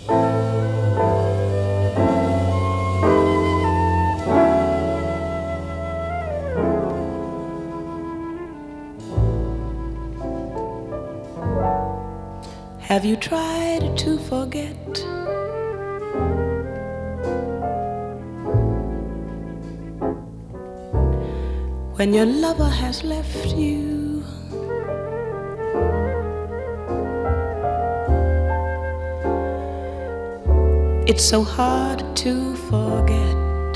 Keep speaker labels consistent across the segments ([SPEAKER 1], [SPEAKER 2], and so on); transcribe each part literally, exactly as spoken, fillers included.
[SPEAKER 1] Have you tried to forget when your lover has left you? It's so hard to forget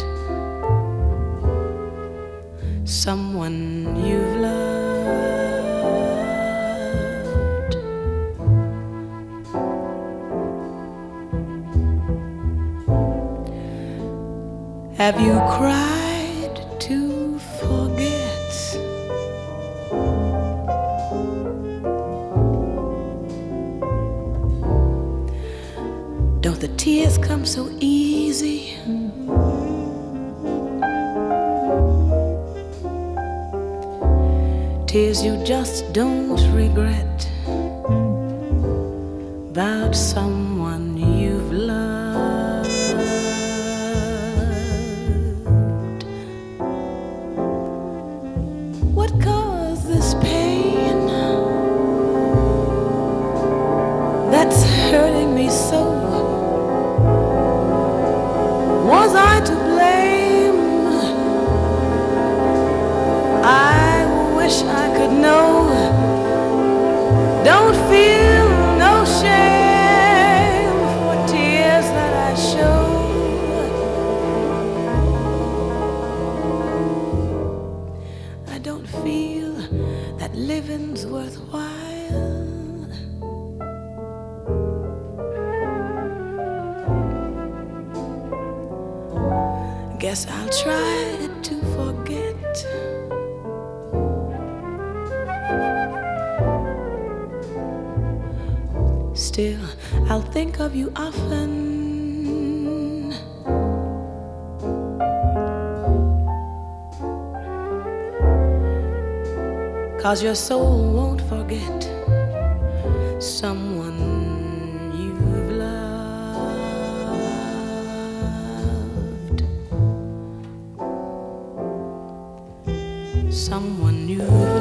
[SPEAKER 1] someone you've loved. Have you cried to forget don't the tears come so easy? Tears you just don't regret about someone you've loved. What caused this pain that's hurting me so? Was I to blame? I wish I could know. Don't feel no shame for tears that I show. I don't feel that living's worthwhile. Guess I'll try to forget. Still, I'll think of you often. 'Cause your soul won't forget someone you've loved. Someone you've